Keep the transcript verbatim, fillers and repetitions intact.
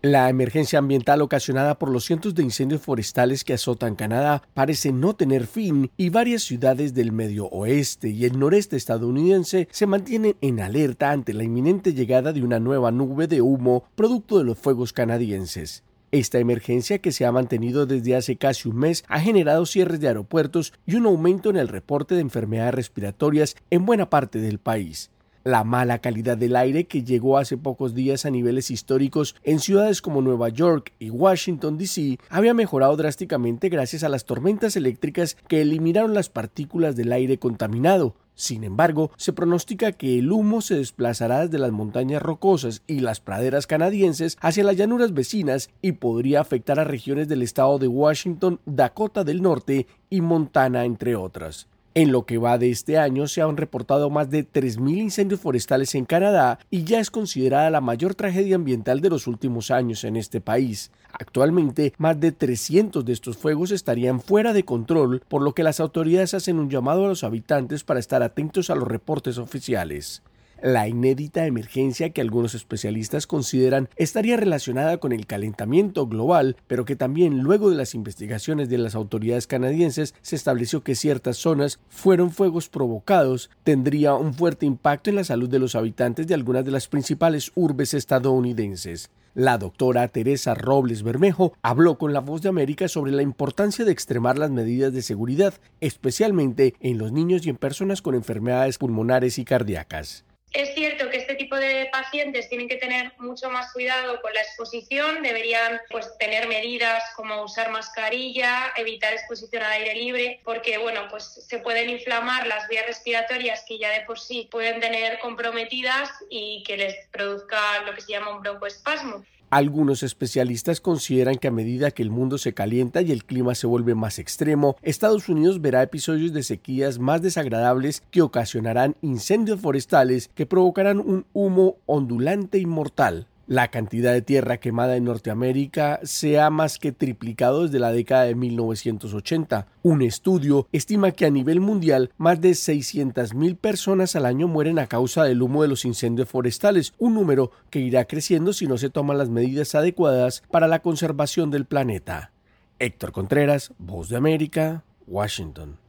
La emergencia ambiental ocasionada por los cientos de incendios forestales que azotan Canadá parece no tener fin y varias ciudades del medio oeste y el noreste estadounidense se mantienen en alerta ante la inminente llegada de una nueva nube de humo producto de los fuegos canadienses. Esta emergencia, que se ha mantenido desde hace casi un mes, ha generado cierres de aeropuertos y un aumento en el reporte de enfermedades respiratorias en buena parte del país. La mala calidad del aire, que llegó hace pocos días a niveles históricos en ciudades como Nueva York y Washington, D C, había mejorado drásticamente gracias a las tormentas eléctricas que eliminaron las partículas del aire contaminado. Sin embargo, se pronostica que el humo se desplazará desde las montañas rocosas y las praderas canadienses hacia las llanuras vecinas y podría afectar a regiones del estado de Washington, Dakota del Norte y Montana, entre otras. En lo que va de este año se han reportado más de tres mil incendios forestales en Canadá y ya es considerada la mayor tragedia ambiental de los últimos años en este país. Actualmente, más de trescientos de estos fuegos estarían fuera de control, por lo que las autoridades hacen un llamado a los habitantes para estar atentos a los reportes oficiales. La inédita emergencia, que algunos especialistas consideran estaría relacionada con el calentamiento global, pero que también luego de las investigaciones de las autoridades canadienses se estableció que ciertas zonas fueron fuegos provocados, tendría un fuerte impacto en la salud de los habitantes de algunas de las principales urbes estadounidenses. La doctora Teresa Robles Bermejo habló con La Voz de América sobre la importancia de extremar las medidas de seguridad, especialmente en los niños y en personas con enfermedades pulmonares y cardíacas. Es cierto que este tipo de pacientes tienen que tener mucho más cuidado con la exposición, deberían pues tener medidas como usar mascarilla, evitar exposición al aire libre, porque bueno, pues se pueden inflamar las vías respiratorias que ya de por sí pueden tener comprometidas y que les produzca lo que se llama un broncoespasmo. Algunos especialistas consideran que a medida que el mundo se calienta y el clima se vuelve más extremo, Estados Unidos verá episodios de sequías más desagradables que ocasionarán incendios forestales que provocarán un humo ondulante y mortal. La cantidad de tierra quemada en Norteamérica se ha más que triplicado desde la década de mil novecientos ochenta. Un estudio estima que a nivel mundial más de seiscientas mil personas al año mueren a causa del humo de los incendios forestales, un número que irá creciendo si no se toman las medidas adecuadas para la conservación del planeta. Héctor Contreras, Voz de América, Washington.